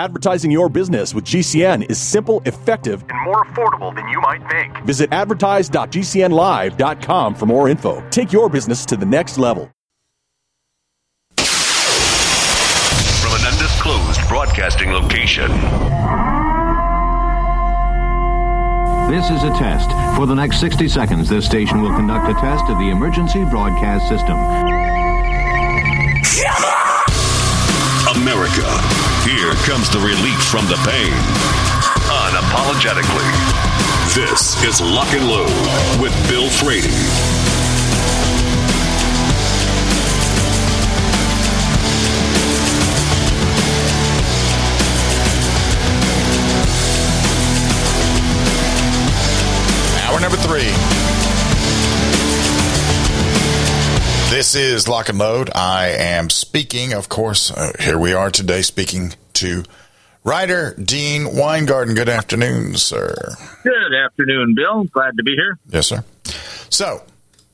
Advertising your business with GCN is simple, effective, and more affordable than you might think. Visit advertise.gcnlive.com for more info. Take your business to the next level. From an undisclosed broadcasting location. This is a test. For the next 60 seconds, this station will conduct a test of the emergency broadcast system. America, here comes the relief from the pain. Unapologetically. This is Lock and Load with Bill Frady. Hour number 3. This is Lock and Load. I am speaking, of course, here we are today speaking to writer Dean Weingarten. Good afternoon, sir. Good afternoon, Bill. Glad to be here. Yes, sir. So,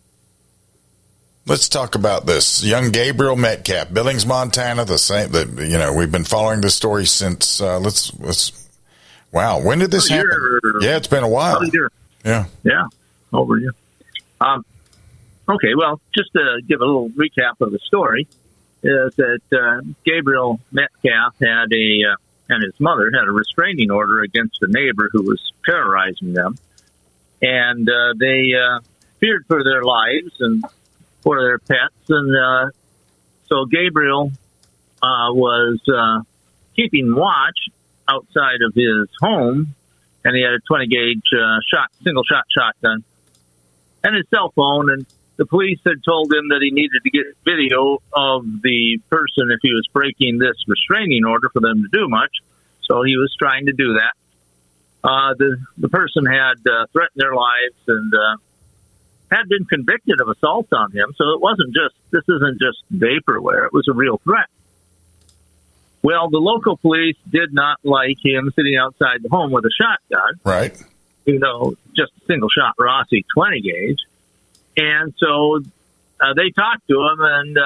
let's talk about this. Young Gabriel Metcalf, Billings, Montana, we've been following this story since, wow, when did this happen? Yeah, it's been a while. Yeah, over a year. Okay, well, just to give a little recap of the story, is that Gabriel Metcalf had and his mother had a restraining order against a neighbor who was terrorizing them, and they feared for their lives and for their pets, and so Gabriel was keeping watch outside of his home, and he had a 20-gauge single-shot shotgun and his cell phone, and the police had told him that he needed to get video of the person if he was breaking this restraining order for them to do much. So he was trying to do that. The person had threatened their lives and had been convicted of assault on him. So this isn't just vaporware. It was a real threat. Well, the local police did not like him sitting outside the home with a shotgun. Right. Just a single shot Rossi 20 gauge. And so they talked to him, and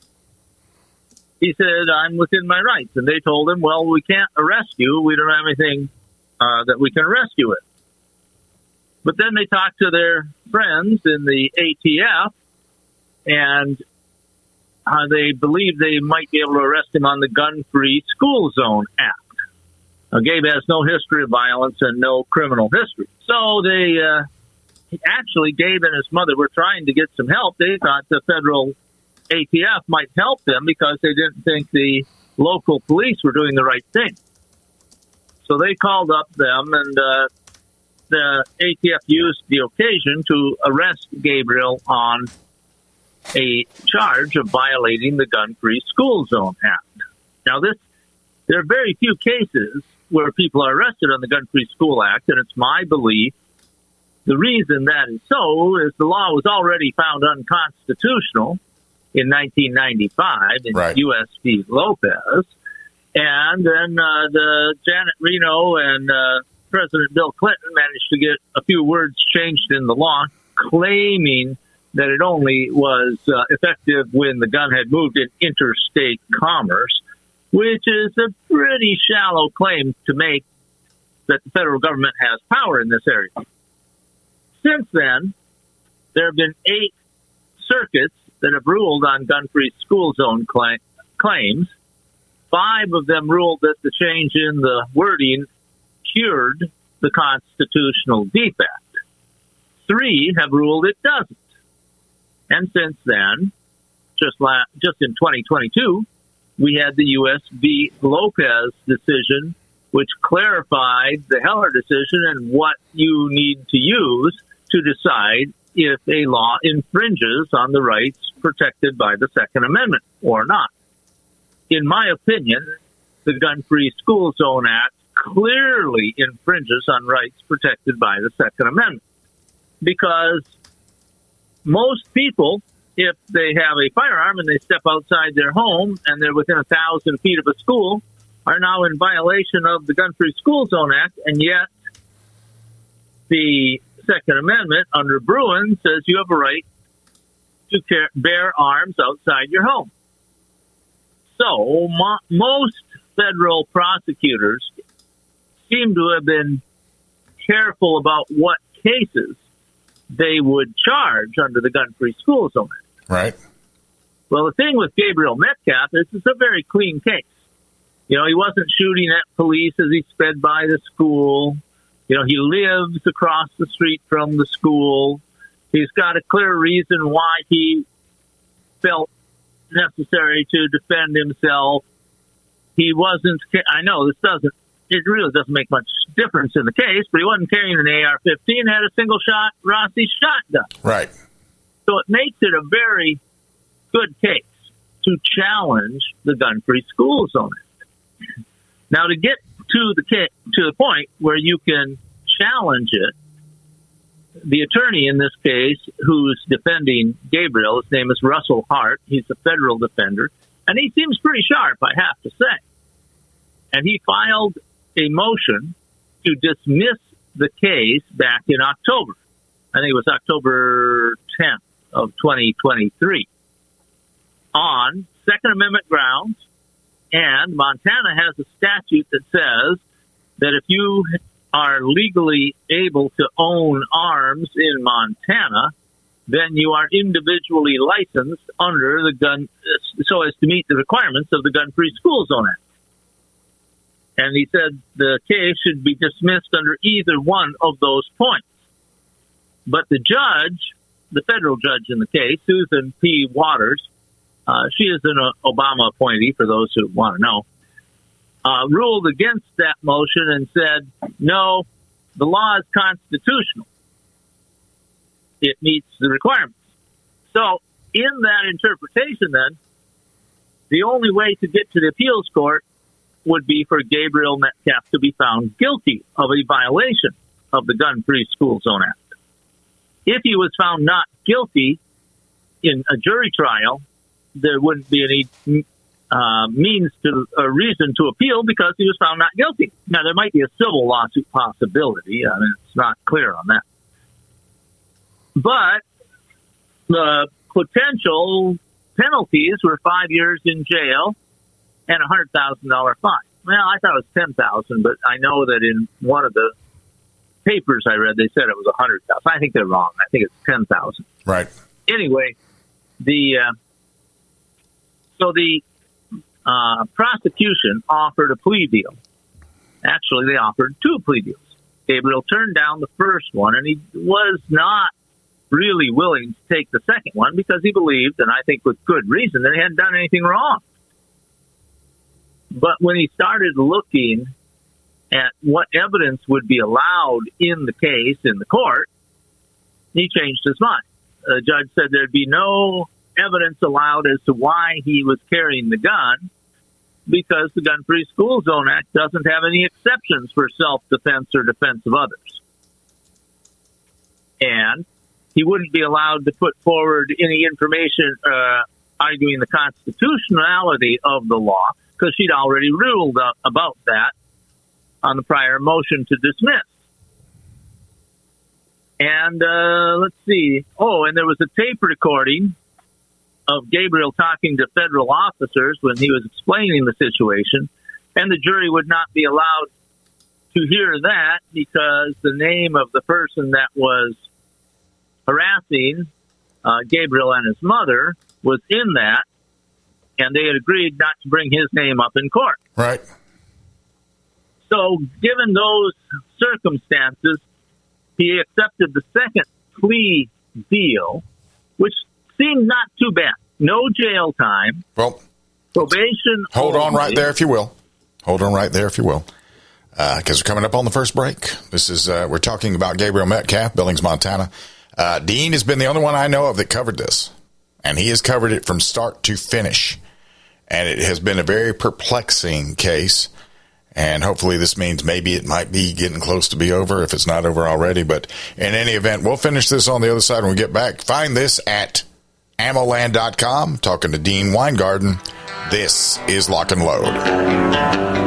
he said, "I'm within my rights." And they told him, "Well, we can't arrest you. We don't have anything that we can arrest you with." But then they talked to their friends in the ATF, and they believe they might be able to arrest him on the Gun-Free School Zone Act. Now, Gabe has no history of violence and no criminal history. So Actually, Gabe and his mother were trying to get some help. They thought the federal ATF might help them because they didn't think the local police were doing the right thing. So they called up them, and the ATF used the occasion to arrest Gabriel on a charge of violating the Gun-Free School Zone Act. Now, there are very few cases where people are arrested on the Gun-Free School Act, and it's my belief the reason that is so is the law was already found unconstitutional in 1995 in U.S. v. Lopez. And then the Janet Reno and President Bill Clinton managed to get a few words changed in the law, claiming that it only was effective when the gun had moved in interstate commerce, which is a pretty shallow claim to make that the federal government has power in this area. Since then, there have been 8 circuits that have ruled on gun-free school zone claims. 5 of them ruled that the change in the wording cured the constitutional defect. 3 have ruled it doesn't. And since then, just in 2022, we had the U.S. v. Lopez decision, which clarified the Heller decision and what you need to use to decide if a law infringes on the rights protected by the Second Amendment or not. In my opinion, the Gun-Free School Zone Act clearly infringes on rights protected by the Second Amendment, because most people, if they have a firearm and they step outside their home and they're within 1,000 feet of a school, are now in violation of the Gun-Free School Zone Act, and yet the Second Amendment under Bruin says you have a right to bear arms outside your home. So most federal prosecutors seem to have been careful about what cases they would charge under the Gun-Free School Zone Act. Right. Well, the thing with Gabriel Metcalf is it's a very clean case. He wasn't shooting at police as he sped by the school. He lives across the street from the school. He's got a clear reason why he felt necessary to defend himself. He wasn't, I know it really doesn't make much difference in the case, but he wasn't carrying an AR-15, had a single-shot Rossi shotgun. Right. So it makes it a very good case to challenge the Gun-Free School Zone Act. Now, to get to the point where you can challenge it, the attorney in this case who's defending Gabriel, his name is Russell Hart. He's a federal defender, and he seems pretty sharp, I have to say. And he filed a motion to dismiss the case back in October. I think it was October 10th of 2023 on Second Amendment grounds. And Montana has a statute that says that if you are legally able to own arms in Montana, then you are individually licensed under the gun, so as to meet the requirements of the Gun-Free School Zone Act. And he said the case should be dismissed under either one of those points. But the judge, the federal judge in the case, Susan P. Waters, she is an Obama appointee, for those who want to know, ruled against that motion and said, no, the law is constitutional. It meets the requirements. So in that interpretation, then, the only way to get to the appeals court would be for Gabriel Metcalf to be found guilty of a violation of the Gun-Free School Zone Act. If he was found not guilty in a jury trial, there wouldn't be any reason to appeal because he was found not guilty. Now, there might be a civil lawsuit possibility. I mean, it's not clear on that. But the potential penalties were 5 years in jail and a $100,000 fine. Well, I thought it was $10,000, but I know that in one of the papers I read, they said it was $100,000. I think they're wrong. I think it's $10,000. Right. Anyway, the prosecution offered a plea deal. Actually, they offered two plea deals. Gabriel turned down the first one, and he was not really willing to take the second one because he believed, and I think with good reason, that he hadn't done anything wrong. But when he started looking at what evidence would be allowed in the case, in the court, he changed his mind. The judge said there'd be no evidence allowed as to why he was carrying the gun because the Gun-Free School Zone Act doesn't have any exceptions for self-defense or defense of others. And he wouldn't be allowed to put forward any information arguing the constitutionality of the law because she'd already ruled about that on the prior motion to dismiss. And let's see. Oh, and there was a tape recording of Gabriel talking to federal officers when he was explaining the situation, and the jury would not be allowed to hear that because the name of the person that was harassing Gabriel and his mother was in that, and they had agreed not to bring his name up in court. Right. So, given those circumstances, he accepted the second plea deal, which seemed not too bad. No jail time. Well, probation. Hold on right there, if you will. Hold on right there, if you will. Because we're coming up on the first break. This is, we're talking about Gabriel Metcalf, Billings, Montana. Dean has been the only one I know of that covered this. And he has covered it from start to finish. And it has been a very perplexing case. And hopefully this means maybe it might be getting close to be over if it's not over already. But in any event, we'll finish this on the other side when we get back. Find this at ammoland.com. Talking to Dean Weingarten. This is Lock and Load.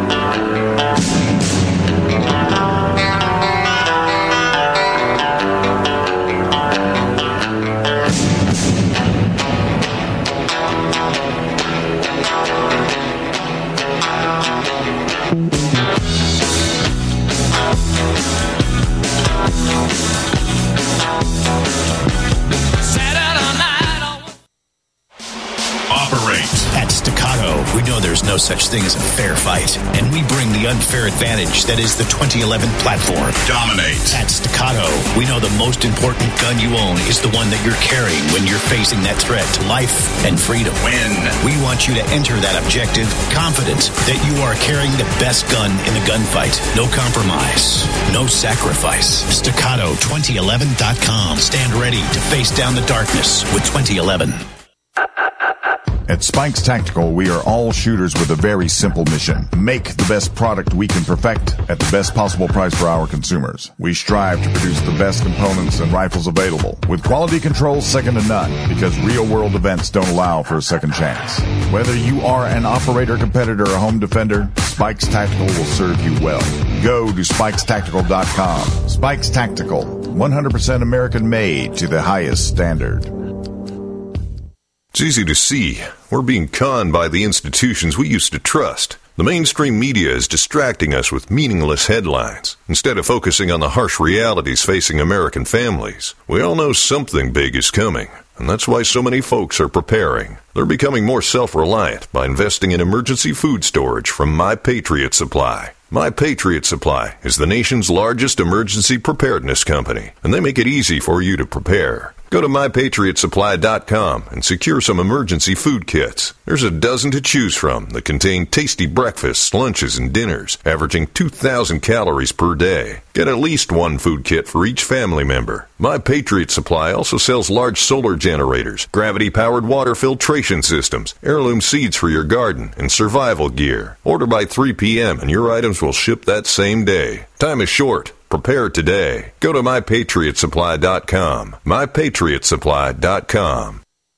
such thing as a fair fight, and we bring the unfair advantage that is the 2011 platform. Dominate. At Staccato, we know the most important gun you own is the one that you're carrying when you're facing that threat to life and freedom. Win. We want you to enter that objective confident that you are carrying the best gun in the gunfight. No compromise. No sacrifice. Staccato2011.com. Stand ready to face down the darkness with 2011. At Spikes Tactical, we are all shooters with a very simple mission. Make the best product we can perfect at the best possible price for our consumers. We strive to produce the best components and rifles available, with quality control second to none, because real-world events don't allow for a second chance. Whether you are an operator, competitor, or home defender, Spikes Tactical will serve you well. Go to SpikesTactical.com. Spikes Tactical, 100% American-made to the highest standard. It's easy to see. We're being conned by the institutions we used to trust. The mainstream media is distracting us with meaningless headlines, instead of focusing on the harsh realities facing American families. We all know something big is coming, and that's why so many folks are preparing. They're becoming more self-reliant by investing in emergency food storage from My Patriot Supply. My Patriot Supply is the nation's largest emergency preparedness company, and they make it easy for you to prepare. Go to MyPatriotSupply.com and secure some emergency food kits. There's a dozen to choose from that contain tasty breakfasts, lunches, and dinners, averaging 2,000 calories per day. Get at least one food kit for each family member. My Patriot Supply also sells large solar generators, gravity-powered water filtration systems, heirloom seeds for your garden, and survival gear. Order by 3 p.m. and your items will ship that same day. Time is short. Prepare today. Go to MyPatriotSupply.com. MyPatriotSupply.com.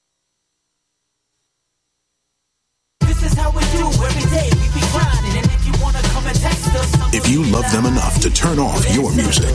This is how we do every day. We be grinding, and if you wanna come and text us, if you love them enough to turn off your music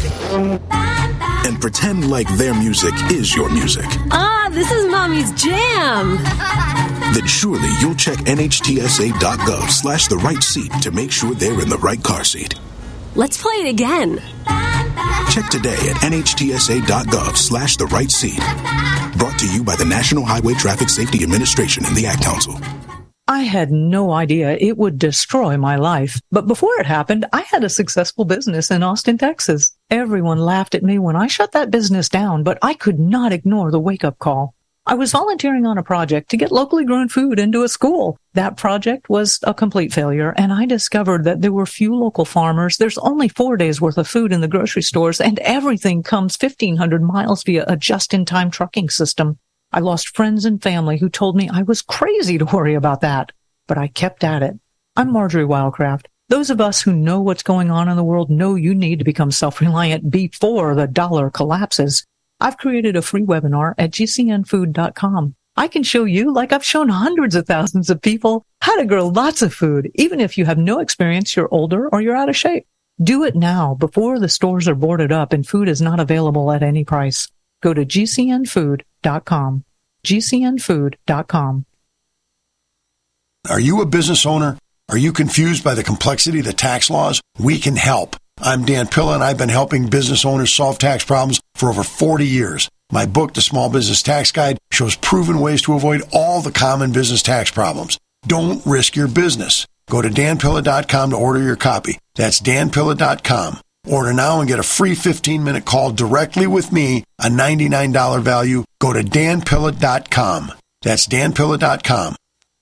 and pretend like their music is your music. This is Mommy's jam. Then surely you'll check NHTSA.gov/the right seat to make sure they're in the right car seat. Let's play it again. Check today at NHTSA.gov/the right seat. Brought to you by the National Highway Traffic Safety Administration and the Ad Council. I had no idea it would destroy my life. But before it happened, I had a successful business in Austin, Texas. Everyone laughed at me when I shut that business down, but I could not ignore the wake-up call. I was volunteering on a project to get locally grown food into a school. That project was a complete failure, and I discovered that there were few local farmers. There's only 4 days worth of food in the grocery stores, and everything comes 1,500 miles via a just-in-time trucking system. I lost friends and family who told me I was crazy to worry about that, but I kept at it. I'm Marjorie Wildcraft. Those of us who know what's going on in the world know you need to become self-reliant before the dollar collapses. I've created a free webinar at GCNfood.com. I can show you, like I've shown hundreds of thousands of people, how to grow lots of food, even if you have no experience, you're older, or you're out of shape. Do it now, before the stores are boarded up and food is not available at any price. Go to GCNfood.com. GCNfood.com. Are you a business owner? Are you confused by the complexity of the tax laws? We can help. I'm Dan Pilla, and I've been helping business owners solve tax problems for over 40 years. My book, The Small Business Tax Guide, shows proven ways to avoid all the common business tax problems. Don't risk your business. Go to danpilla.com to order your copy. That's danpilla.com. Order now and get a free 15-minute call directly with me, a $99 value. Go to danpilla.com. That's danpilla.com.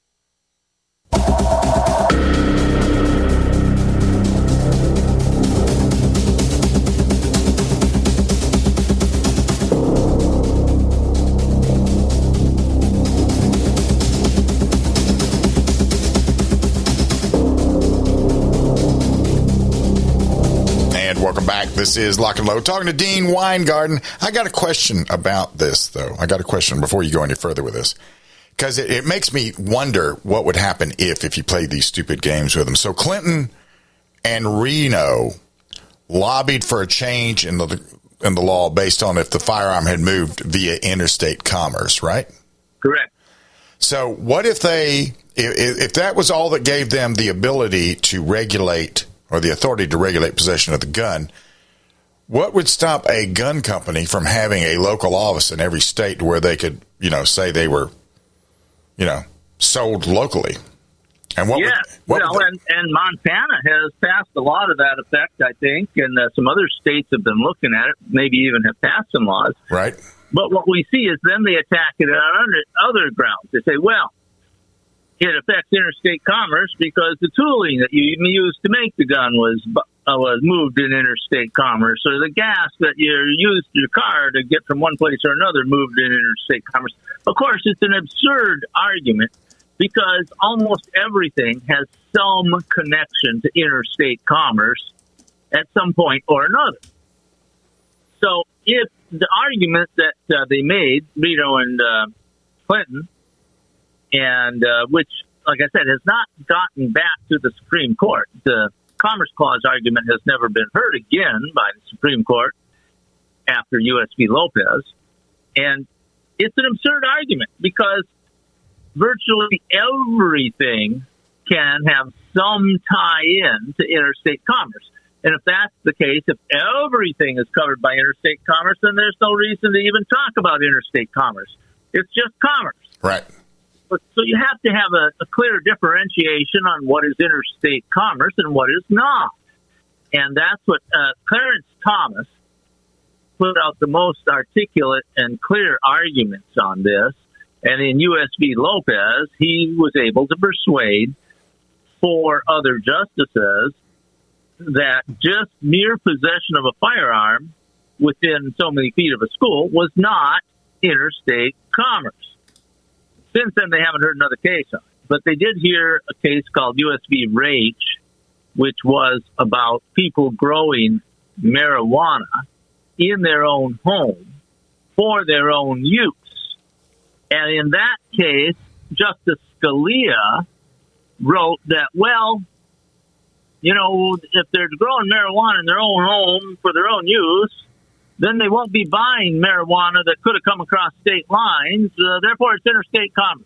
Welcome back. This is Lock and Load, talking to Dean Weingarten. I got a question about this, though. I got a question before you go any further with this, because it makes me wonder what would happen if you played these stupid games with them. So Clinton and Reno lobbied for a change in the law based on if the firearm had moved via interstate commerce, right? Correct. So what if that was all that gave them the ability to regulate, or the authority to regulate possession of the gun, what would stop a gun company from having a local office in every state where they could, say they were, sold locally? And and Montana has passed a lot of that effect, I think, and some other states have been looking at it, maybe even have passed some laws. Right. But what we see is then they attack it on other grounds. They say, well, it affects interstate commerce because the tooling that you used to make the gun was moved in interstate commerce, or the gas that you used your car to get from one place or another moved in interstate commerce. Of course, it's an absurd argument because almost everything has some connection to interstate commerce at some point or another. So if the argument that they made, Rito and Clinton, and which, like I said, has not gotten back to the Supreme Court, the Commerce Clause argument has never been heard again by the Supreme Court after U.S. v. Lopez. And it's an absurd argument because virtually everything can have some tie-in to interstate commerce. And if that's the case, if everything is covered by interstate commerce, then there's no reason to even talk about interstate commerce. It's just commerce. Right. So you have to have a clear differentiation on what is interstate commerce and what is not. And that's what Clarence Thomas put out the most articulate and clear arguments on this. And in U.S. v. Lopez, he was able to persuade 4 other justices that just mere possession of a firearm within so many feet of a school was not interstate commerce. Since then, they haven't heard another case on it. But they did hear a case called U.S. v. Raich, which was about people growing marijuana in their own home for their own use. And in that case, Justice Scalia wrote that, well, you know, if they're growing marijuana in their own home for their own use, then they won't be buying marijuana that could have come across state lines. Therefore, it's interstate commerce,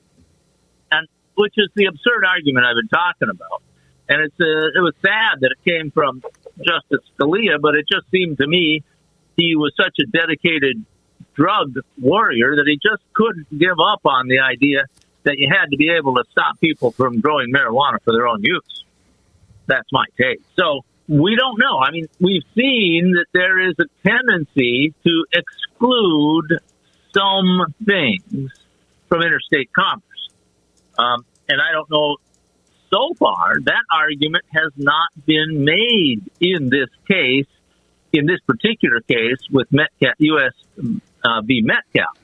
and which is the absurd argument I've been talking about. And it was sad that it came from Justice Scalia, but it just seemed to me he was such a dedicated drug warrior that he just couldn't give up on the idea that you had to be able to stop people from growing marijuana for their own use. That's my take. So we don't know. I mean, we've seen that there is a tendency to exclude some things from interstate commerce. And I don't know, so far, that argument has not been made in this case, in this particular case with Metcalf, U.S. v. Metcalf.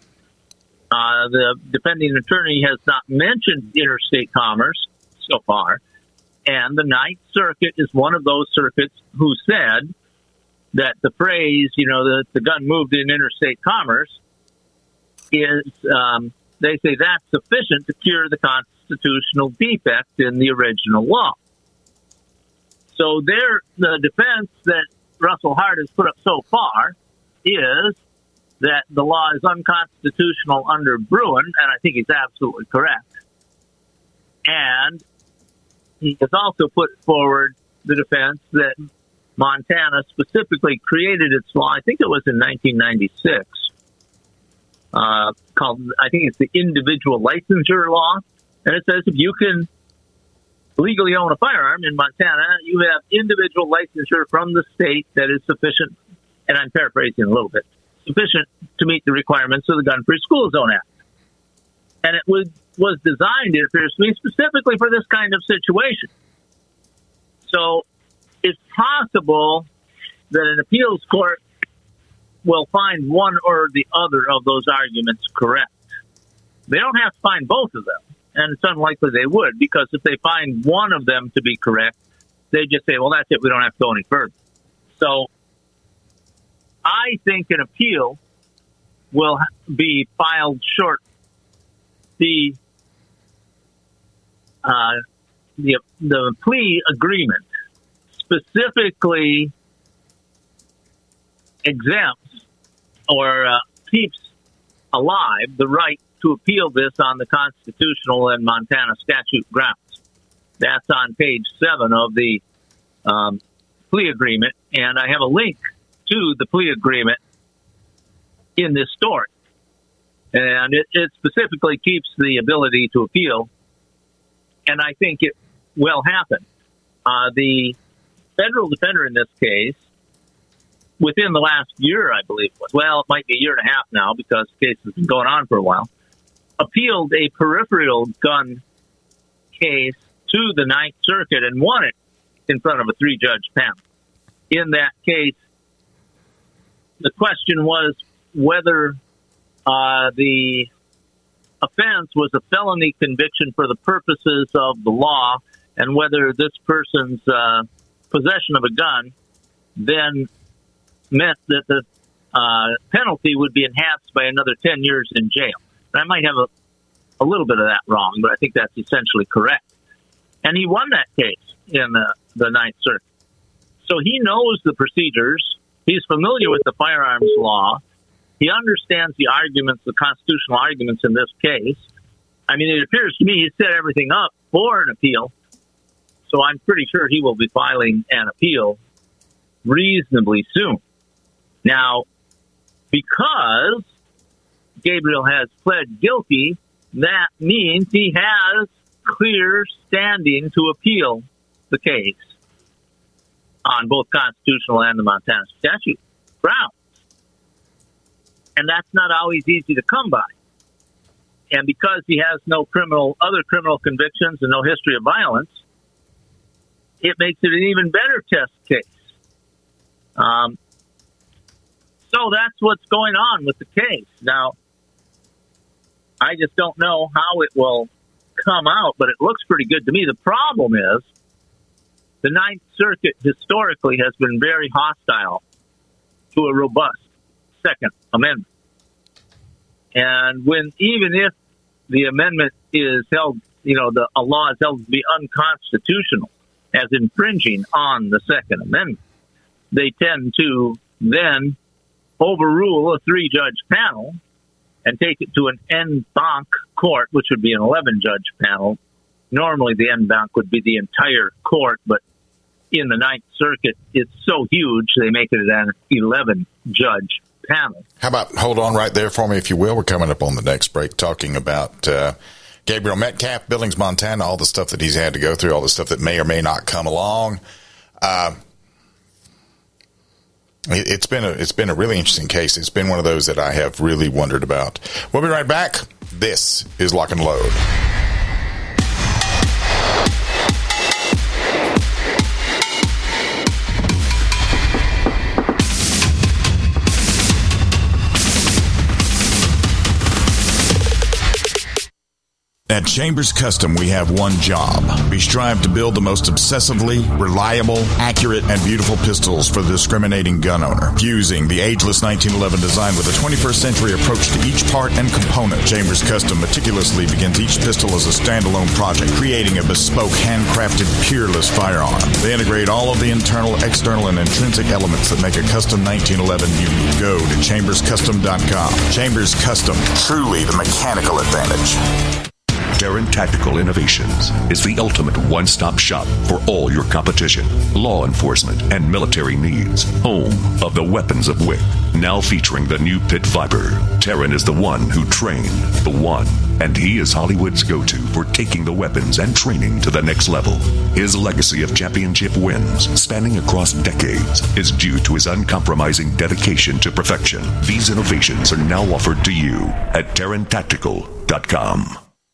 The defending attorney has not mentioned interstate commerce so far. And the Ninth Circuit is one of those circuits who said that the phrase, you know, that the gun moved in interstate commerce is, they say that's sufficient to cure the constitutional defect in the original law. So the defense that Russell Hart has put up so far is that the law is unconstitutional under Bruin, and I think he's absolutely correct. And he has also put forward the defense that Montana specifically created its law, I think it was in 1996, called, I think it's the individual licensure law. And it says if you can legally own a firearm in Montana, you have individual licensure from the state that is sufficient, and I'm paraphrasing a little bit, sufficient to meet the requirements of the Gun-Free School Zone Act. And it was designed, it appears to me, specifically for this kind of situation. So it's possible that an appeals court will find one or the other of those arguments correct. They don't have to find both of them, and it's unlikely they would, because if they find one of them to be correct, they just say, well, that's it, we don't have to go any further. So I think an appeal will be filed short. The plea agreement specifically exempts or keeps alive the right to appeal this on the constitutional and Montana statute grounds. That's on page 7 of the plea agreement, and I have a link to the plea agreement in this story. And it specifically keeps the ability to appeal and I think it will happen. The federal defender in this case, within the last year, I believe it was, well, it might be a year and a half now because the case has been going on for a while, appealed a peripheral gun case to the Ninth Circuit and won it in front of a 3-judge panel. In that case, the question was whether the offense was a felony conviction for the purposes of the law, and whether this person's possession of a gun then meant that the penalty would be enhanced by another 10 years in jail. I might have a little bit of that wrong, but I think that's essentially correct. And he won that case in the Ninth Circuit. So he knows the procedures. He's familiar with the firearms law. He understands the arguments, the constitutional arguments in this case. I mean, it appears to me he set everything up for an appeal. So I'm pretty sure he will be filing an appeal reasonably soon. Now, because Gabriel has pled guilty, that means he has clear standing to appeal the case on both constitutional and the Montana statute grounds. And that's not always easy to come by. And because he has no other criminal convictions and no history of violence, it makes it an even better test case. So that's what's going on with the case. Now, I just don't know how it will come out, but it looks pretty good to me. The problem is the Ninth Circuit historically has been very hostile to a robust Second Amendment. And even if the amendment is held, a law is held to be unconstitutional as infringing on the Second Amendment, they tend to then overrule a 3-judge panel and take it to an en banc court, which would be an 11-judge panel. Normally, the en banc would be the entire court, but in the Ninth Circuit, it's so huge, they make it an 11-judge panel. How about hold on right there for me, if you will? We're coming up on the next break talking about Gabriel Metcalf, Billings, Montana, all the stuff that he's had to go through, all the stuff that may or may not come along. It's been a really interesting case. It's been one of those that I have really wondered about. We'll be right back. This is Lock and Load. At Chambers Custom, we have one job. We strive to build the most obsessively reliable, accurate, and beautiful pistols for the discriminating gun owner. Fusing the ageless 1911 design with a 21st century approach to each part and component, Chambers Custom meticulously begins each pistol as a standalone project, creating a bespoke, handcrafted, peerless firearm. They integrate all of the internal, external, and intrinsic elements that make a custom 1911 unique. Go to chamberscustom.com. Chambers Custom, truly the mechanical advantage. Terran Tactical Innovations is the ultimate one-stop shop for all your competition, law enforcement, and military needs. Home of the weapons of WIC. Now featuring the new Pit Viper. Terran is the one who trained the one, and he is Hollywood's go-to for taking the weapons and training to the next level. His legacy of championship wins, spanning across decades, is due to his uncompromising dedication to perfection. These innovations are now offered to you at TerranTactical.com.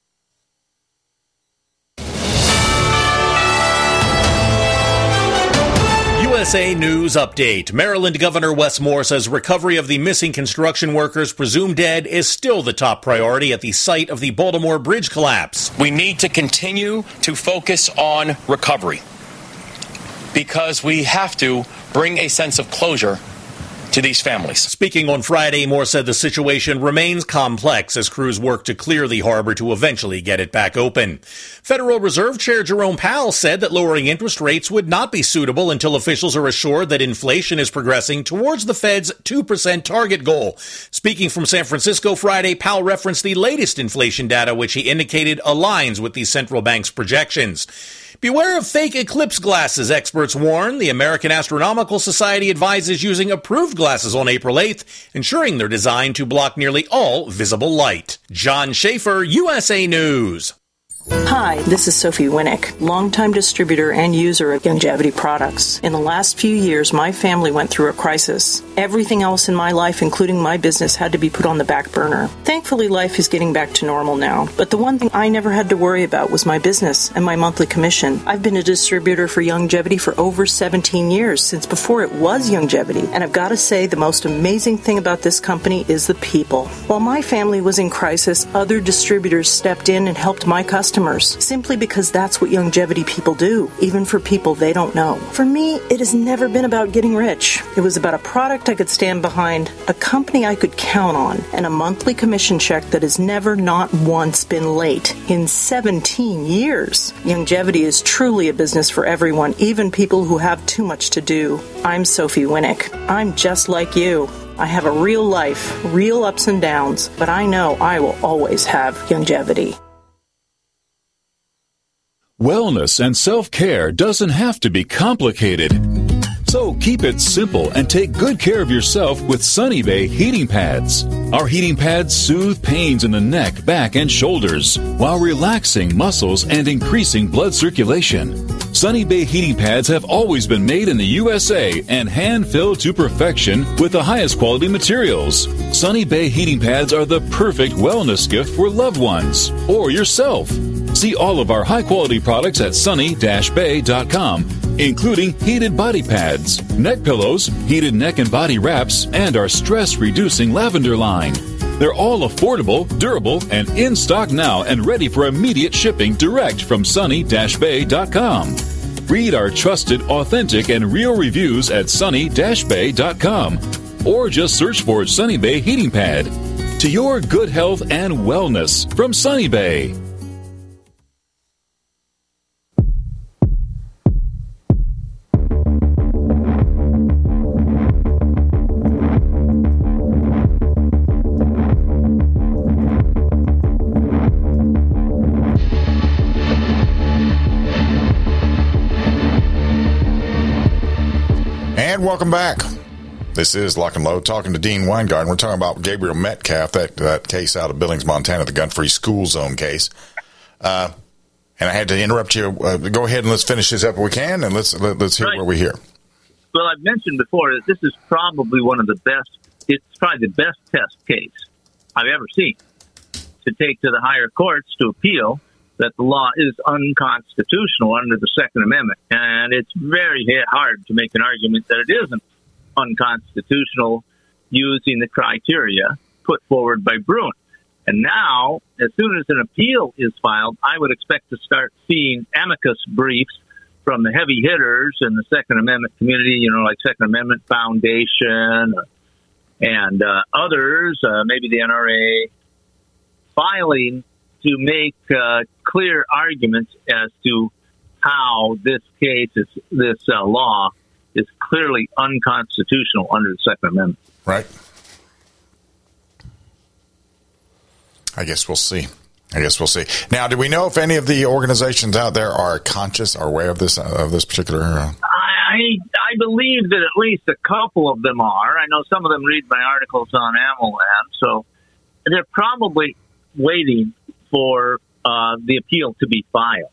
USA News Update. Maryland Governor Wes Moore says recovery of the missing construction workers presumed dead is still the top priority at the site of the Baltimore Bridge collapse. We need to continue to focus on recovery because we have to bring a sense of closure to these families. Speaking on Friday, Moore said the situation remains complex as crews work to clear the harbor to eventually get it back open. Federal Reserve Chair Jerome Powell said that lowering interest rates would not be suitable until officials are assured that inflation is progressing towards the Fed's 2% target goal. Speaking from San Francisco Friday, Powell referenced the latest inflation data, which he indicated aligns with the central bank's projections. Beware of fake eclipse glasses, experts warn. The American Astronomical Society advises using approved glasses on April 8th, ensuring they're designed to block nearly all visible light. John Schaefer, USA News. Hi, this is Sophie Winnick, longtime distributor and user of Youngevity products. In the last few years, my family went through a crisis. Everything else in my life, including my business, had to be put on the back burner. Thankfully, life is getting back to normal now, but the one thing I never had to worry about was my business and my monthly commission. I've been a distributor for Youngevity for over 17 years, since before it was Youngevity, and I've got to say the most amazing thing about this company is the people. While my family was in crisis, other distributors stepped in and helped my customers, simply because that's what Youngevity people do, even for people they don't know. For me, it has never been about getting rich. It was about a product I could stand behind, a company I could count on, and a monthly commission check that has never, not once, been late in 17 years. Youngevity is truly a business for everyone, even people who have too much to do. I'm Sophie Winnick. I'm just like you. I have a real life, real ups and downs, but I know I will always have Youngevity. Wellness and self-care doesn't have to be complicated. So keep it simple and take good care of yourself with Sunny Bay heating pads. Our heating pads soothe pains in the neck, back, and shoulders while relaxing muscles and increasing blood circulation. Sunny Bay heating pads have always been made in the USA and hand-filled to perfection with the highest quality materials. Sunny Bay heating pads are the perfect wellness gift for loved ones or yourself. See all of our high-quality products at sunny-bay.com, including heated body pads, neck pillows, heated neck and body wraps, and our stress-reducing lavender line. They're all affordable, durable, and in stock now and ready for immediate shipping direct from sunny-bay.com. Read our trusted, authentic, and real reviews at sunny-bay.com or just search for Sunny Bay Heating Pad. To your good health and wellness from Sunny Bay. And welcome back. This is Lock and Load, talking to Dean Weingarten. We're talking about Gabriel Metcalf, that case out of Billings, Montana, the gun-free school zone case. And I had to interrupt you. Go ahead and let's finish this up if we can, and let's hear where we hear. Well, I've mentioned before that this is probably one of the best. It's probably the best test case I've ever seen to take to the higher courts to appeal that the law is unconstitutional under the Second Amendment. And it's very hard to make an argument that it isn't unconstitutional using the criteria put forward by Bruen. And now, as soon as an appeal is filed, I would expect to start seeing amicus briefs from the heavy hitters in the Second Amendment community, like Second Amendment Foundation and others, maybe the NRA, filing to make clear arguments as to how this case, this law, is clearly unconstitutional under the Second Amendment. Right. I guess we'll see. Now, do we know if any of the organizations out there are conscious or aware of this particular? I believe that at least a couple of them are. I know some of them read my articles on AmmoLand, so they're probably waiting for the appeal to be filed.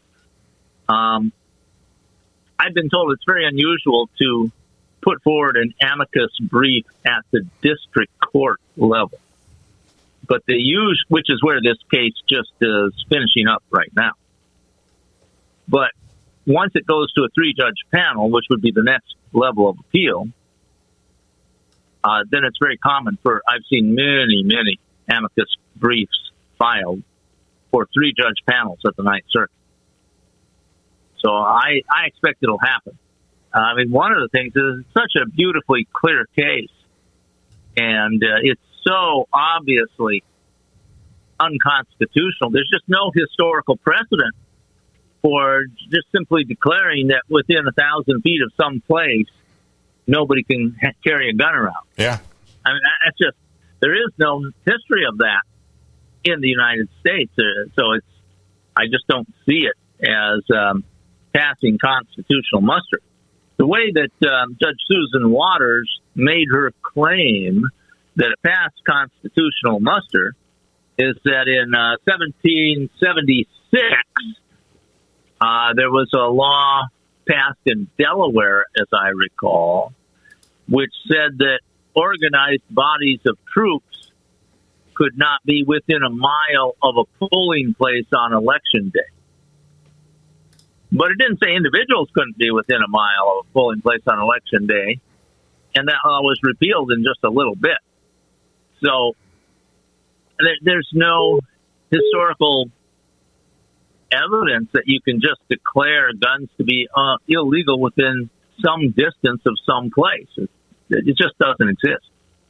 I've been told it's very unusual to put forward an amicus brief at the district court level, but they use, which is where this case just is finishing up right now. But once it goes to a 3-judge panel, which would be the next level of appeal, then it's very common I've seen many amicus briefs filed for 3-judge panels at the Ninth Circuit. So I expect it'll happen. One of the things is it's such a beautifully clear case, and it's so obviously unconstitutional. There's just no historical precedent for just simply declaring that within 1,000 feet of some place, nobody can carry a gun around. Yeah. That's just, there is no history of that in the United States. So I just don't see it as passing constitutional muster. The way that Judge Susan Waters made her claim that it passed constitutional muster is that in 1776, there was a law passed in Delaware, as I recall, which said that organized bodies of troops could not be within a mile of a polling place on Election Day. But it didn't say individuals couldn't be within a mile of a polling place on Election Day, and that law was repealed in just a little bit. So there's no historical evidence that you can just declare guns to be illegal within some distance of some place. It just doesn't exist.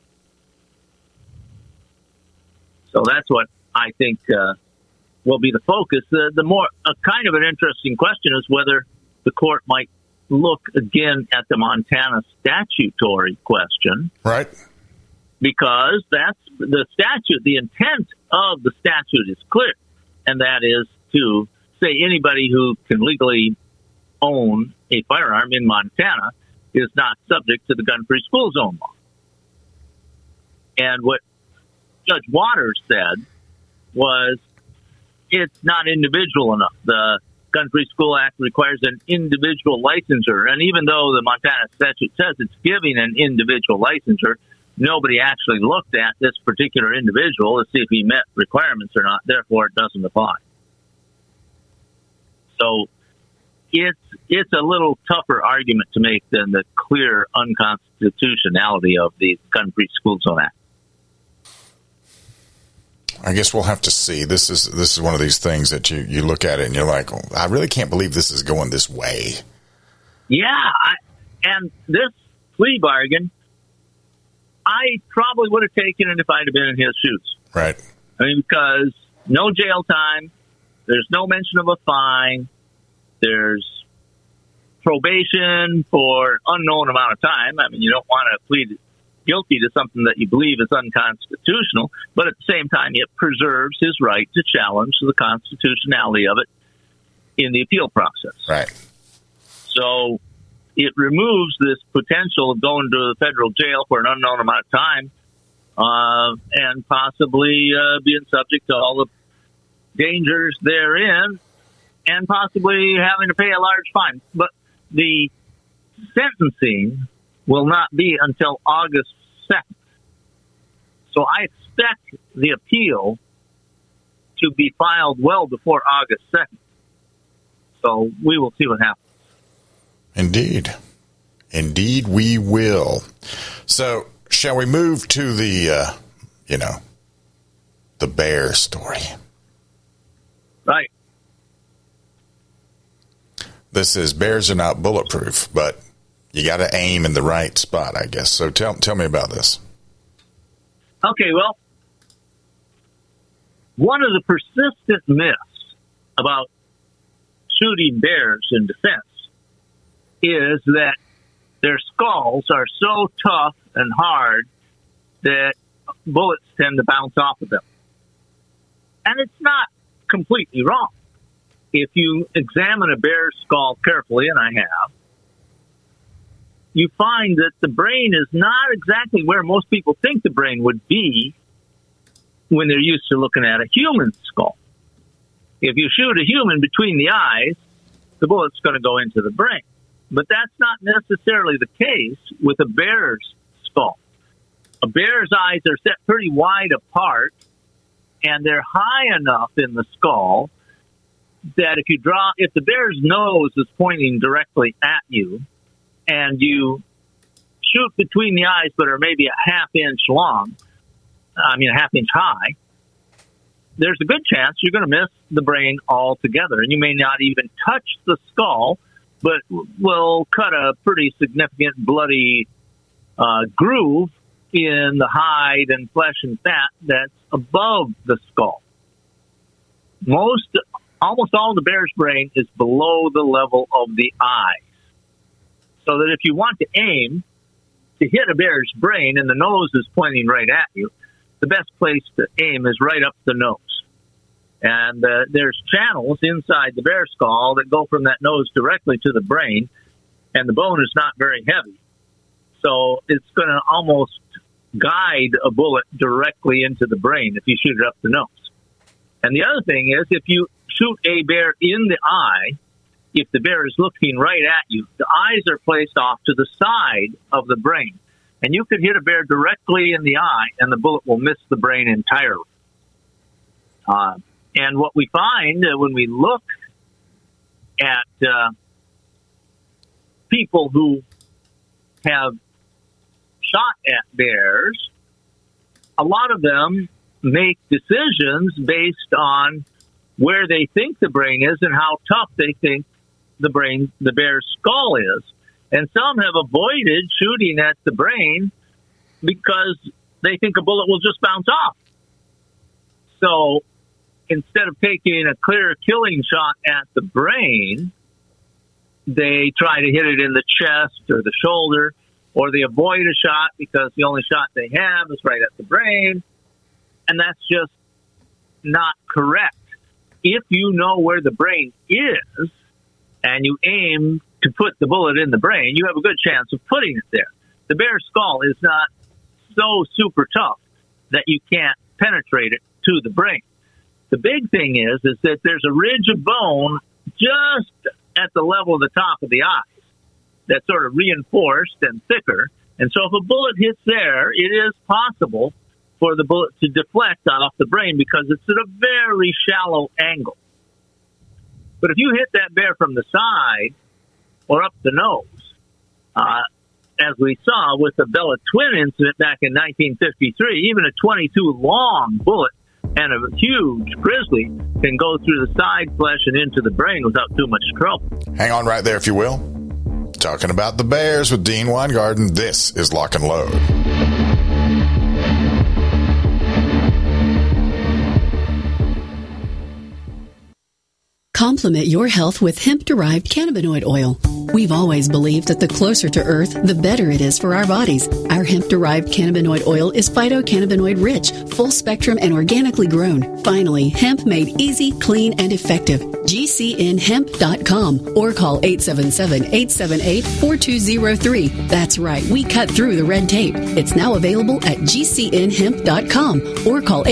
So that's what I think will be the focus. The more kind of an interesting question is whether the court might look again at the Montana statutory question. Right. Because that's the statute. The intent of the statute is clear, and that is to say anybody who can legally own a firearm in Montana is not subject to the gun-free school zone law. And what Judge Waters said was it's not individual enough. The Gun-Free School Act requires an individual licensure, and even though the Montana statute says it's giving an individual licensure, nobody actually looked at this particular individual to see if he met requirements or not. Therefore, it doesn't apply. So it's a little tougher argument to make than the clear unconstitutionality of the Gun-Free School Zone Act. I guess we'll have to see. This is one of these things that you look at it and you're like, oh, I really can't believe this is going this way. Yeah, and this plea bargain, I probably would have taken it if I'd have been in his shoes. Right. I mean, because no jail time, there's no mention of a fine, there's probation for unknown amount of time. I mean, you don't want to plead guilty to something that you believe is unconstitutional, but at the same time, it preserves his right to challenge the constitutionality of it in the appeal process. Right. So it removes this potential of going to the federal jail for an unknown amount of time and possibly being subject to all the dangers therein and possibly having to pay a large fine. But the sentencing will not be until August 2nd. So I expect the appeal to be filed well before August 2nd. So we will see what happens. Indeed. Indeed, we will. So shall we move to the, the bear story? Right. This is bears are not bulletproof, but you got to aim in the right spot, I guess. So tell me about this. Okay, well, one of the persistent myths about shooting bears in defense is that their skulls are so tough and hard that bullets tend to bounce off of them. And it's not completely wrong. If you examine a bear's skull carefully, and I have, you find that the brain is not exactly where most people think the brain would be when they're used to looking at a human skull. If you shoot a human between the eyes, the bullet's going to go into the brain. But that's not necessarily the case with a bear's skull. A bear's eyes are set pretty wide apart, and they're high enough in the skull that if the bear's nose is pointing directly at you, and you shoot between the eyes but are maybe a half inch high, there's a good chance you're going to miss the brain altogether. And you may not even touch the skull, but will cut a pretty significant bloody groove in the hide and flesh and fat that's above the skull. Almost all the bear's brain is below the level of the eyes. So that if you want to aim to hit a bear's brain and the nose is pointing right at you, the best place to aim is right up the nose. And there's channels inside the bear skull that go from that nose directly to the brain, and the bone is not very heavy. So it's going to almost guide a bullet directly into the brain if you shoot it up the nose. And the other thing is, if you shoot a bear in the eye, if the bear is looking right at you, the eyes are placed off to the side of the brain. And you could hit a bear directly in the eye, and the bullet will miss the brain entirely. And what we find when we look at people who have shot at bears, a lot of them make decisions based on where they think the brain is and how tough they think the bear's skull is. And some have avoided shooting at the brain because they think a bullet will just bounce off. So instead of taking a clear killing shot at the brain, they try to hit it in the chest or the shoulder, or they avoid a shot because the only shot they have is right at the brain. And that's just not correct. If you know where the brain is and you aim to put the bullet in the brain, you have a good chance of putting it there. The bear's skull is not so super tough that you can't penetrate it to the brain. The big thing is that there's a ridge of bone just at the level of the top of the eyes that's sort of reinforced and thicker. And so if a bullet hits there, it is possible for the bullet to deflect off the brain because it's at a very shallow angle. But if you hit that bear from the side or up the nose, as we saw with the Bella Twin incident back in 1953, even a .22 long bullet and a huge grizzly can go through the side flesh and into the brain without too much trouble. Hang on right there, if you will. Talking about the bears with Dean Weingarten. This is Lock and Load. Complement your health with hemp-derived cannabinoid oil. We've always believed that the closer to Earth, the better it is for our bodies. Our hemp-derived cannabinoid oil is phytocannabinoid rich, full spectrum, and organically grown. Finally, hemp made easy, clean, and effective. GCNhemp.com or call 877-878-4203. That's right, we cut through the red tape. It's now available at GCNhemp.com or call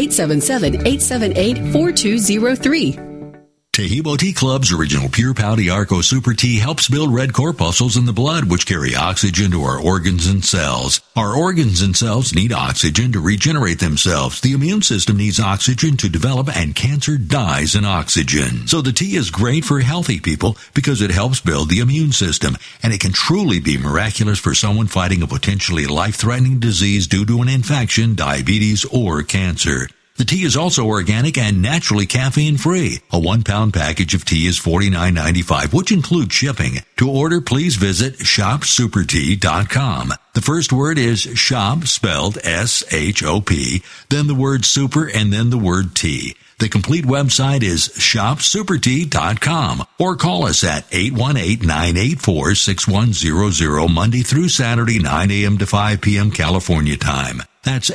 877-878-4203. Tahibo Tea Club's original Pure Pouty Arco Super Tea helps build red corpuscles in the blood, which carry oxygen to our organs and cells. Our organs and cells need oxygen to regenerate themselves. The immune system needs oxygen to develop, and cancer dies in oxygen. So the tea is great for healthy people because it helps build the immune system, and it can truly be miraculous for someone fighting a potentially life-threatening disease due to an infection, diabetes, or cancer. The tea is also organic and naturally caffeine-free. A 1-pound package of tea is $49.95, which includes shipping. To order, please visit shopsupertea.com. The first word is shop, spelled S-H-O-P, then the word super, and then the word tea. The complete website is shopsupertea.com or call us at 818-984-6100 Monday through Saturday, 9 a.m. to 5 p.m. California time. That's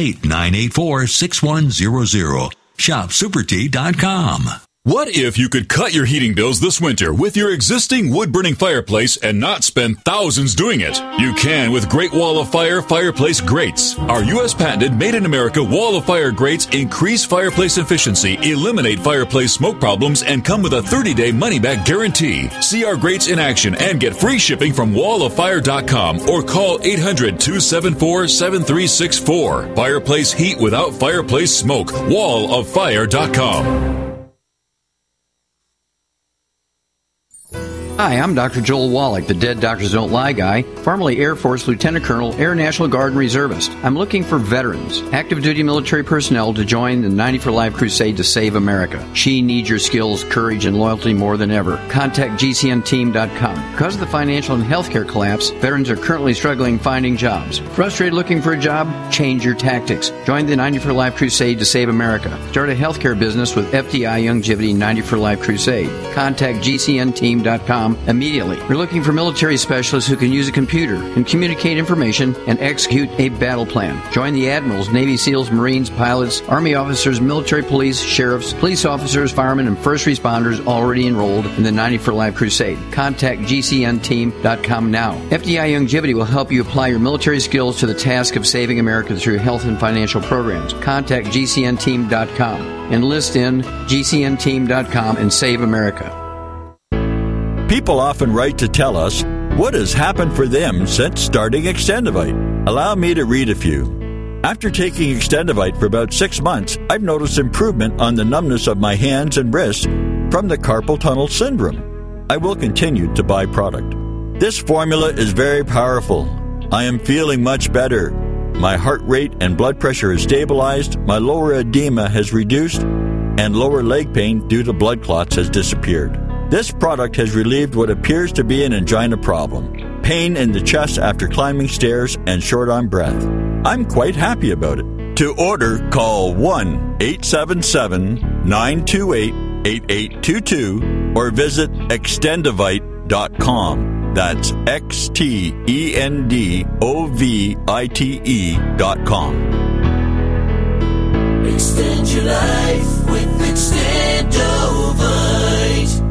818-984-6100. ShopSuperTea.com. What if you could cut your heating bills this winter with your existing wood-burning fireplace and not spend thousands doing it? You can with Great Wall of Fire fireplace grates. Our U.S. patented made-in-America Wall of Fire grates increase fireplace efficiency, eliminate fireplace smoke problems, and come with a 30-day money-back guarantee. See our grates in action and get free shipping from walloffire.com or call 800-274-7364. Fireplace heat without fireplace smoke. walloffire.com. Hi, I'm Dr. Joel Wallach, the Dead Doctors Don't Lie guy, formerly Air Force Lieutenant Colonel, Air National Guard and Reservist. I'm looking for veterans, active duty military personnel to join the 90 for Life crusade to save America. She needs your skills, courage, and loyalty more than ever. Contact GCNteam.com. Because of the financial and healthcare collapse, veterans are currently struggling finding jobs. Frustrated looking for a job? Change your tactics. Join the 90 for Life crusade to save America. Start a healthcare business with FDI Longevity 90 for Life crusade. Contact GCNteam.com militaryinfo.com immediately. We're looking for military specialists who can use a computer and communicate information and execute a battle plan. Join the admirals, Navy SEALs, Marines, pilots, Army officers, military police, sheriffs, police officers, firemen, and first responders already enrolled in the 90 for Life Crusade. Contact GCNteam.com now. FDI Longevity will help you apply your military skills to the task of saving America through health and financial programs. Contact GCNteam.com. Enlist in GCNteam.com and save America. People often write to tell us what has happened for them since starting Extendivite. Allow me to read a few. After taking Extendivite for about 6 months, I've noticed improvement on the numbness of my hands and wrists from the carpal tunnel syndrome. I will continue to buy product. This formula is very powerful. I am feeling much better. My heart rate and blood pressure is stabilized, my lower edema has reduced, and lower leg pain due to blood clots has disappeared. This product has relieved what appears to be an angina problem, pain in the chest after climbing stairs, and short on breath. I'm quite happy about it. To order, call 1-877-928-8822 or visit Extendivite.com. That's XTENDOVITE.com. Extend your life with Extendovite.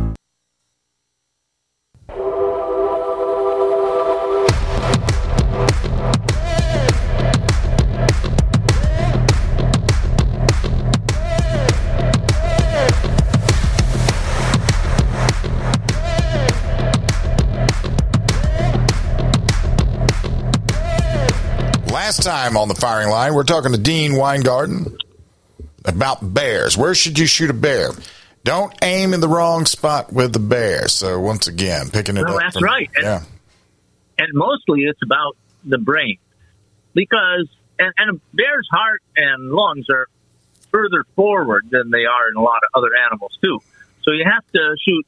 Last time on the firing line, we're talking to Dean Weingarten about bears. Where should you shoot a bear? Don't aim in the wrong spot with the bear. So once again, picking it up. That's right. And mostly it's about the brain. Because, and a bear's heart and lungs are further forward than they are in a lot of other animals too. So you have to shoot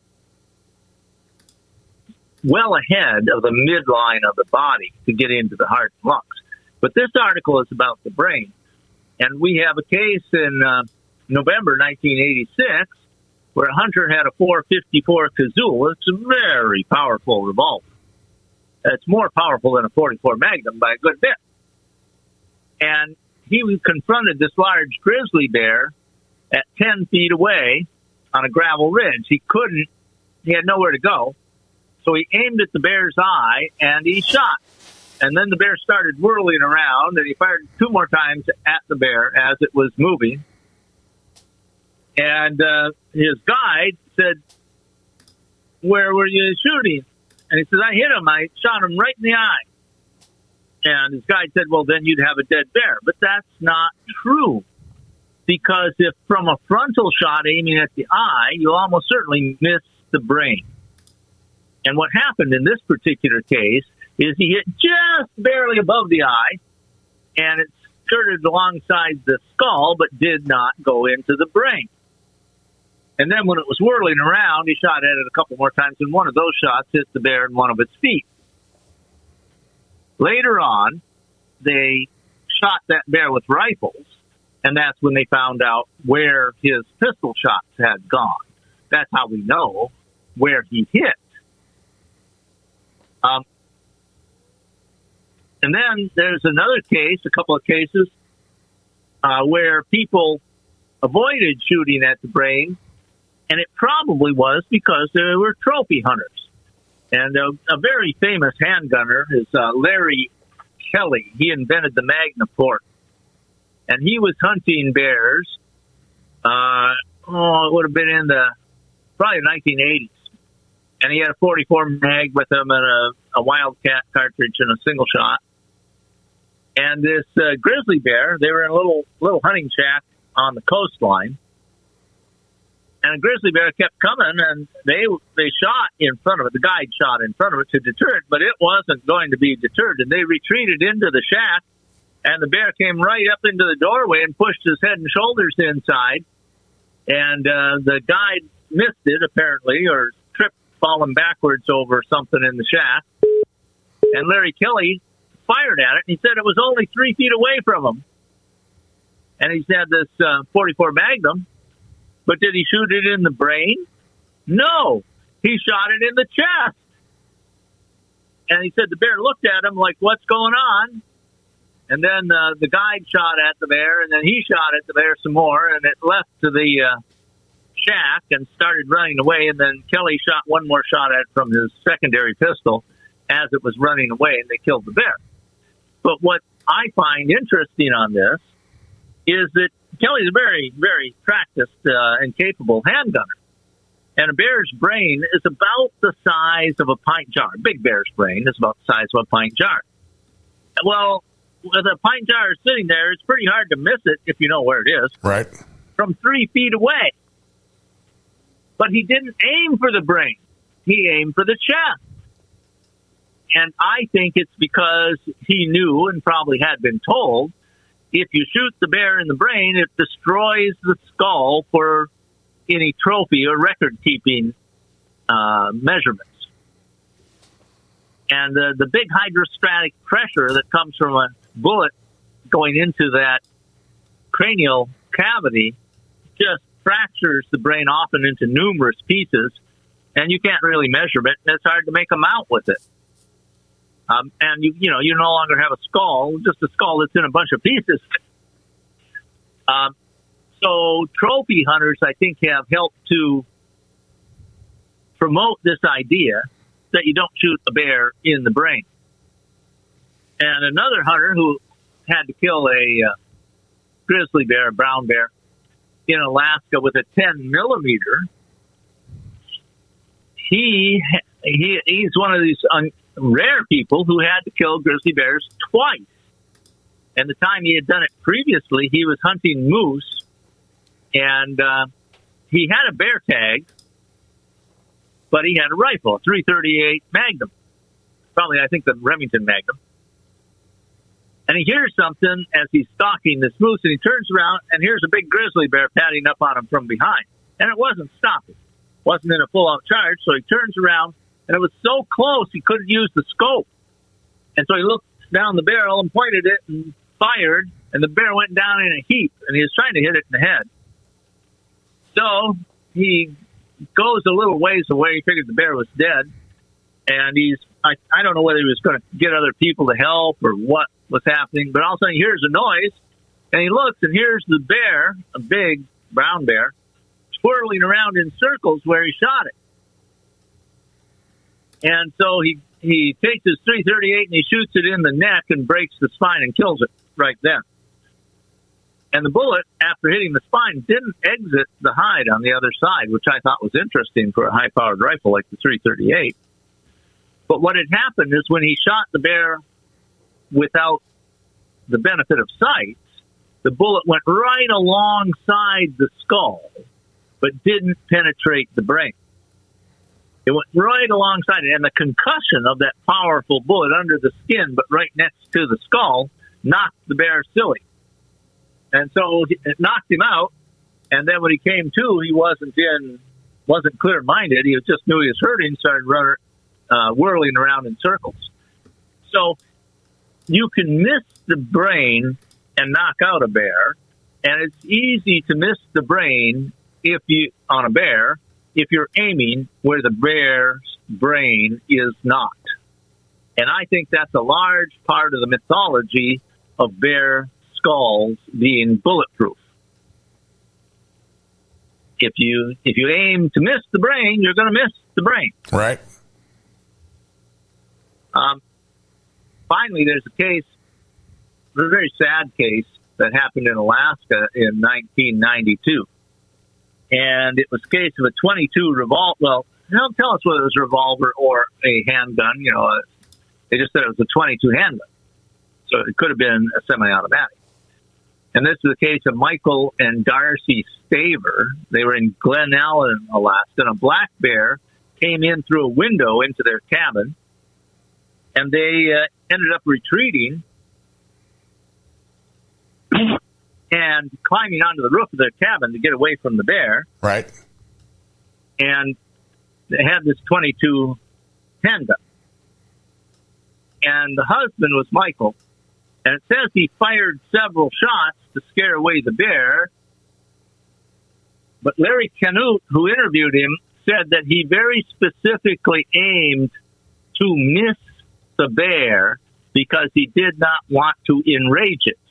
well ahead of the midline of the body to get into the heart and lungs. But this article is about the brain. And we have a case in November 1986 where a hunter had a .454 Kazoo. It's a very powerful revolver. It's more powerful than a .44 Magnum by a good bit. And he confronted this large grizzly bear at 10 feet away on a gravel ridge. He had nowhere to go. So he aimed at the bear's eye and he shot. And then the bear started whirling around, and he fired 2 more times at the bear as it was moving. And his guide said, "Where were you shooting?" And he said, "I hit him. I shot him right in the eye." And his guide said, "Well, then you'd have a dead bear." But that's not true. Because if from a frontal shot aiming at the eye, you'll almost certainly miss the brain. And what happened in this particular case is he hit just barely above the eye, and it skirted alongside the skull, but did not go into the brain. And then when it was whirling around, he shot at it a couple more times, and one of those shots hit the bear in one of its feet. Later on, they shot that bear with rifles, and that's when they found out where his pistol shots had gone. That's how we know where he hit. And then there's another case, a couple of cases, where people avoided shooting at the brain, and it probably was because they were trophy hunters. And a very famous handgunner is Larry Kelly. He invented the Magnaport. And he was hunting bears, it would have been in probably the 1980s. And he had a .44 mag with him and a Wildcat cartridge and a single shot. And this grizzly bear, they were in a little hunting shack on the coastline. And a grizzly bear kept coming, and they shot in front of it. The guide shot in front of it to deter it, but it wasn't going to be deterred. And they retreated into the shack, and the bear came right up into the doorway and pushed his head and shoulders inside. And the guide missed it, apparently, or tripped, falling backwards over something in the shack. And Larry Kelly fired at it, and he said it was only 3 feet away from him. And he had this .44 Magnum, but did he shoot it in the brain? No. he shot it in the chest. And he said the bear looked at him like, what's going on? And then the guide shot at the bear, and then he shot at the bear some more, and it left to the shack and started running away. And then Kelly shot one more shot at it from his secondary pistol as it was running away, and they killed the bear. But what I find interesting on this is that Kelly's a very, very practiced and capable handgunner. And a bear's brain is about the size of a pint jar. Big bear's brain is about the size of a pint jar. Well, with a pint jar sitting there, it's pretty hard to miss it if you know where it is. Right. From 3 feet away. But he didn't aim for the brain. He aimed for the chest. And I think it's because he knew and probably had been told, if you shoot the bear in the brain, it destroys the skull for any trophy or record-keeping measurements. And the big hydrostatic pressure that comes from a bullet going into that cranial cavity just fractures the brain often into numerous pieces, and you can't really measure it, and it's hard to make them out with it. And you no longer have a skull, just a skull that's in a bunch of pieces. So trophy hunters, I think, have helped to promote this idea that you don't shoot a bear in the brain. And another hunter who had to kill a grizzly bear, a brown bear, in Alaska with a 10-millimeter, he's one of these rare people who had to kill grizzly bears twice. And the time he had done it previously, he was hunting moose, and he had a bear tag, but he had a rifle, a .338 Magnum, probably, I think, the Remington Magnum. And he hears something as he's stalking this moose, and he turns around, and here's a big grizzly bear padding up on him from behind. And it wasn't stopping. Wasn't in a full-out charge, so he turns around, and it was so close he couldn't use the scope. And so he looked down the barrel and pointed it and fired, and the bear went down in a heap, and he was trying to hit it in the head. So he goes a little ways away. He figured the bear was dead, and I don't know whether he was going to get other people to help or what was happening, but all of a sudden he hears a noise, and he looks, and here's the bear, a big brown bear, twirling around in circles where he shot it. And so he takes his .338 and he shoots it in the neck and breaks the spine and kills it right then. And the bullet, after hitting the spine, didn't exit the hide on the other side, which I thought was interesting for a high-powered rifle like the .338. But what had happened is when he shot the bear without the benefit of sight, the bullet went right alongside the skull, but didn't penetrate the brain. It went right alongside it, and the concussion of that powerful bullet under the skin, but right next to the skull, knocked the bear silly. And so it knocked him out, and then when he came to, he wasn't clear-minded. He just knew he was hurting, started whirling around in circles. So you can miss the brain and knock out a bear, and it's easy to miss the brain on a bear if you're aiming where the bear's brain is not. And I think that's a large part of the mythology of bear skulls being bulletproof. If you aim to miss the brain, you're going to miss the brain. Right. Finally, there's a very sad case that happened in Alaska in 1992. And it was a case of a .22 revolver. Well, they don't tell us whether it was a revolver or a handgun. They just said it was a .22 handgun. So it could have been a semi-automatic. And this is the case of Michael and Darcy Staver. They were in Glen Allen, Alaska, and a black bear came in through a window into their cabin, and they ended up retreating and climbing onto the roof of their cabin to get away from the bear. Right. And they had this .22 handgun. And the husband was Michael. And it says he fired several shots to scare away the bear. But Larry Canute, who interviewed him, said that he very specifically aimed to miss the bear because he did not want to enrage it.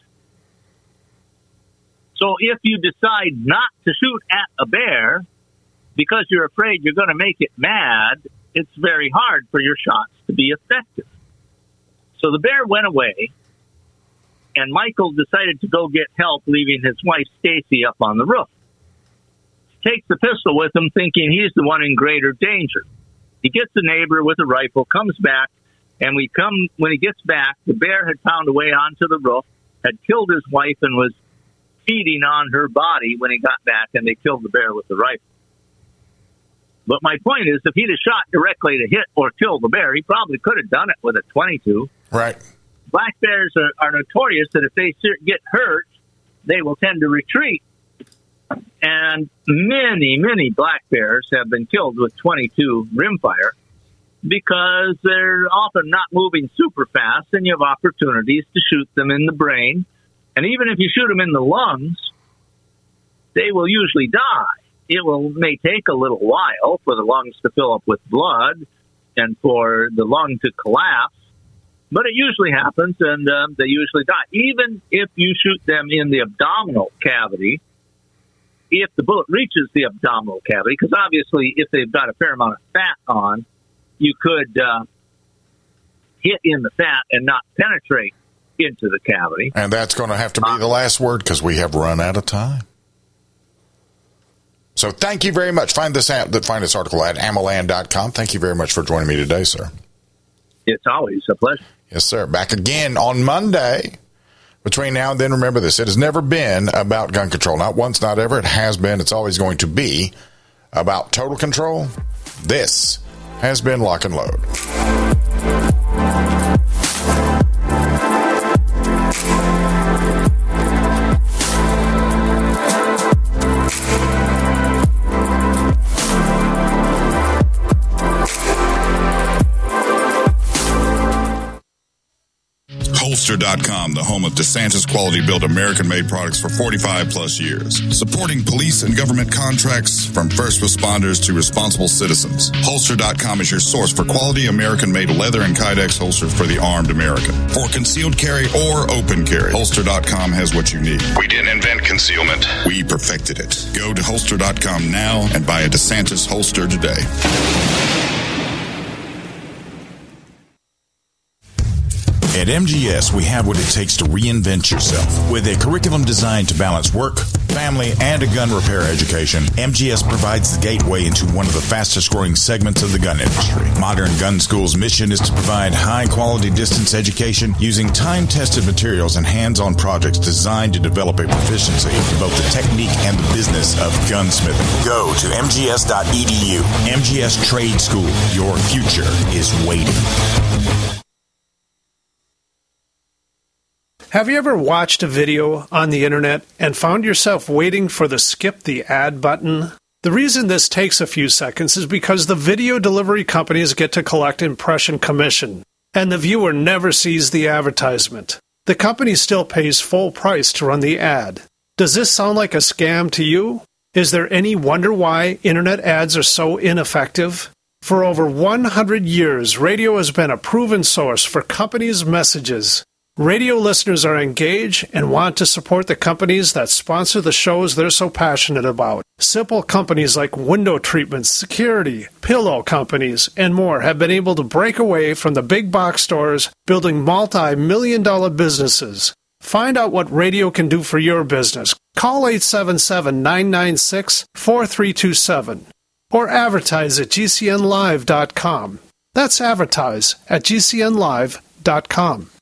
So if you decide not to shoot at a bear because you're afraid you're going to make it mad, it's very hard for your shots to be effective. So the bear went away, and Michael decided to go get help, leaving his wife Stacy up on the roof. He takes the pistol with him, thinking he's the one in greater danger. He gets a neighbor with a rifle, comes back, and when he gets back, the bear had found a way onto the roof, had killed his wife, and was feeding on her body when he got back, and they killed the bear with the rifle. But my point is, if he'd have shot directly to hit or kill the bear, he probably could have done it with a .22. Right. Black bears are notorious that if they get hurt, they will tend to retreat. And many, many black bears have been killed with .22 rimfire because they're often not moving super fast, and you have opportunities to shoot them in the brain. And even if you shoot them in the lungs, they will usually die. It may take a little while for the lungs to fill up with blood and for the lung to collapse, but it usually happens, and they usually die. Even if you shoot them in the abdominal cavity, if the bullet reaches the abdominal cavity, because obviously if they've got a fair amount of fat on, you could hit in the fat and not penetrate into the cavity. And that's going to have to be the last word because we have run out of time. So thank you very much. Find this article at AMMOLAND.com. Thank you very much for joining me today, sir. It's always a pleasure. Yes, sir. Back again on Monday. Between now and then, remember this. It has never been about gun control. Not once, not ever. It has been. It's always going to be about total control. This has been Lock and Load. Holster.com, the home of DeSantis quality-built American-made products for 45-plus years. Supporting police and government contracts from first responders to responsible citizens. Holster.com is your source for quality American-made leather and Kydex holsters for the armed American. For concealed carry or open carry, Holster.com has what you need. We didn't invent concealment. We perfected it. Go to Holster.com now and buy a DeSantis holster today. At MGS, we have what it takes to reinvent yourself. With a curriculum designed to balance work, family, and a gun repair education, MGS provides the gateway into one of the fastest-growing segments of the gun industry. Modern Gun School's mission is to provide high-quality distance education using time-tested materials and hands-on projects designed to develop a proficiency in both the technique and the business of gunsmithing. Go to mgs.edu. MGS Trade School. Your future is waiting. Have you ever watched a video on the internet and found yourself waiting for the skip the ad button? The reason this takes a few seconds is because the video delivery companies get to collect impression commission, and the viewer never sees the advertisement. The company still pays full price to run the ad. Does this sound like a scam to you? Is there any wonder why internet ads are so ineffective? For over 100 years, radio has been a proven source for companies' messages. Radio listeners are engaged and want to support the companies that sponsor the shows they're so passionate about. Simple companies like window treatments, security, pillow companies, and more have been able to break away from the big box stores, building multi-million-dollar businesses. Find out what radio can do for your business. Call 877-996-4327 or advertise at GCNlive.com. That's advertise at GCNlive.com.